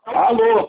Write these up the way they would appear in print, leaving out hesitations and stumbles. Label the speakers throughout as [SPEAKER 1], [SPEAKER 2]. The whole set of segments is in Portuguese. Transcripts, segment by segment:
[SPEAKER 1] Alô?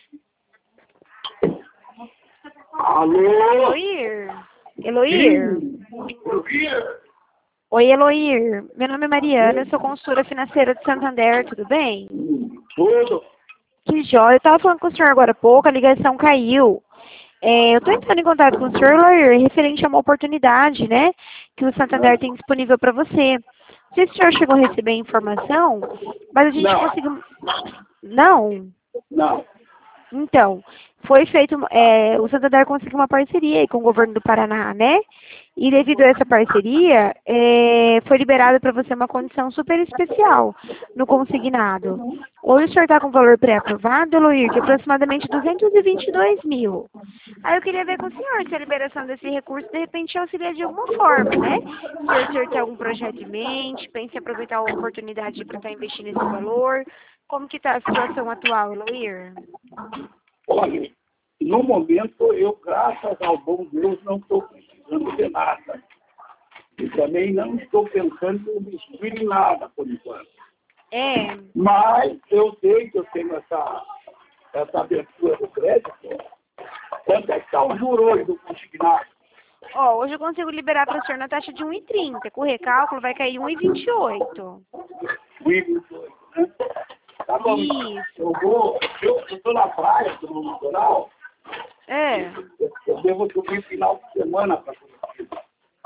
[SPEAKER 1] Alô?
[SPEAKER 2] Eloir? Eloir?
[SPEAKER 1] Eloir?
[SPEAKER 2] Oi, Eloir. Meu nome é Mariana, eu sou consultora financeira de Santander, tudo bem?
[SPEAKER 1] Tudo?
[SPEAKER 2] Que jóia. Eu estava falando com o senhor agora há pouco, a ligação caiu. Eu estou entrando em contato com o senhor, Eloir, referente a uma oportunidade, né, que o Santander tem disponível para você. Não sei se o senhor chegou a receber a informação, mas a gente
[SPEAKER 1] Não.
[SPEAKER 2] conseguiu... Não?
[SPEAKER 1] Não.
[SPEAKER 2] Então, foi feito, o Santander conseguiu uma parceria aí com o governo do Paraná, né? E devido a essa parceria, foi liberado para você uma condição super especial no consignado. Hoje o senhor está com valor pré-aprovado, Eloir, de aproximadamente 222 mil. Aí eu queria ver com o senhor se a liberação desse recurso, de repente, auxilia de alguma forma, né? Se o senhor tem algum projeto em mente, pense em aproveitar a oportunidade para estar investindo esse valor. Como que está a situação atual, Eloir?
[SPEAKER 1] Olha, no momento eu, graças ao bom Deus, não estou precisando de nada. E também não estou pensando em investir em nada, por enquanto. Mas eu sei que eu tenho essa abertura do crédito. Quanto é que está o juro hoje do consignado?
[SPEAKER 2] Hoje eu consigo liberar para o senhor na taxa de 1,30. Com o recálculo vai cair 1,28.
[SPEAKER 1] 1,28, né? Tá bom.
[SPEAKER 2] Isso.
[SPEAKER 1] Eu estou na praia, estou no litoral. Eu devo subir final de semana para Curitiba.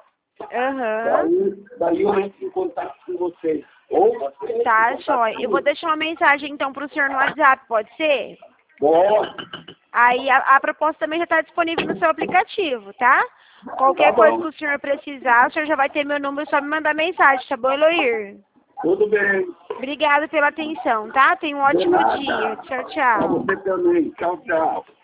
[SPEAKER 1] Daí eu entro em contato com vocês.
[SPEAKER 2] Tá, jóia. Eu vou deixar uma mensagem então para o senhor no WhatsApp, pode ser?
[SPEAKER 1] Pode.
[SPEAKER 2] Aí a proposta também já está disponível no seu aplicativo, tá? Qualquer coisa que o senhor precisar, o senhor já vai ter meu número, só me mandar mensagem, tá bom, Eloir?
[SPEAKER 1] Tudo bem.
[SPEAKER 2] Obrigada pela atenção, tá? Tenha um ótimo dia. Tchau, tchau.
[SPEAKER 1] Você também. Tchau, tchau.